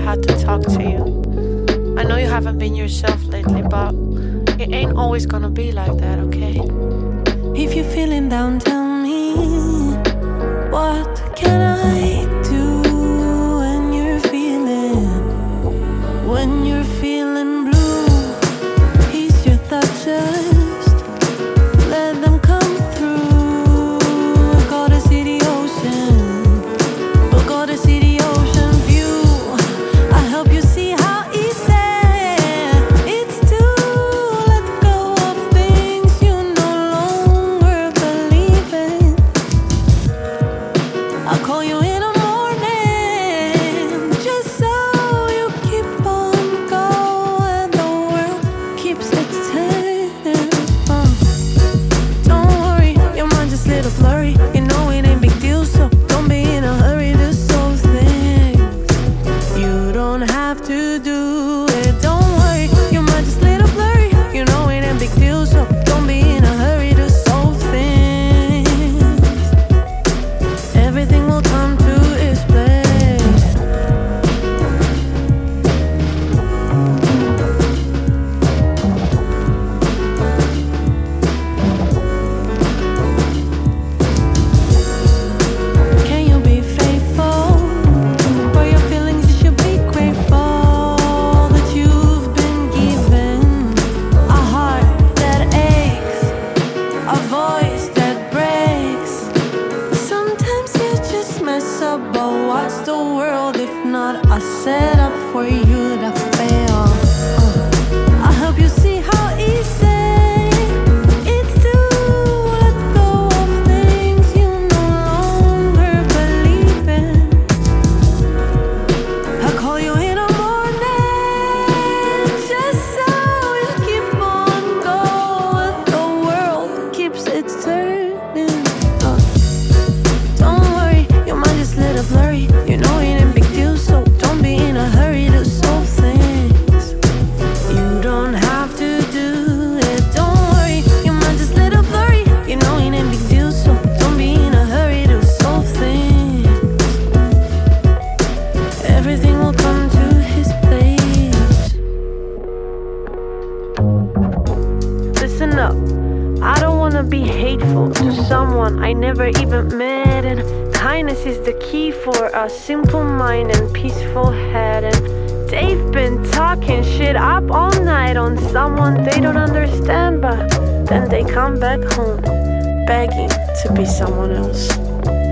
had to talk to you. I know you haven't been yourself lately, but it ain't always gonna be like that, okay? If you're feeling down, tell me, what can I do when you're feeling blue? Ease your thoughts, just let them come through. We'll go to see the ocean, we'll go to see the ocean view. I help you see how easy it's to let go of things you no longer believe in. I'll call you in the morning, just so you keep on going. The world keeps its turning. Don't worry, your mind just a little blurry. You know it ain't big deal, so don't be in a hurry to solve things. You don't have to do it. Don't worry, your mind just a little blurry. You know it ain't big deal, so don't be in a hurry to solve things. Everything will come to its place. Can you be faithful? For your feelings, you should be grateful that you've been given a heart that aches, a voice that breaks. Sometimes you just mess up, but what's the world if not a setup for you to fail? I help you see how easy it's to let go of things you no longer believe in. I'll call you in the morning, just so you keep on going. The world keeps its turning. Don't worry, your mind is a little blurry. You know it ain't big deal, so don't be in a hurry to solve things. You don't have to do it. Don't worry, your mind is a little blurry. You know it ain't big deal, so don't be in a hurry to solve things. Everything will come to his place. Listen up, I don't wanna be hateful to someone I never even met, and kindness is the key for a simple mind and peaceful head. And they've been talking shit up all night on someone they don't understand, but then they come back home begging to be someone else.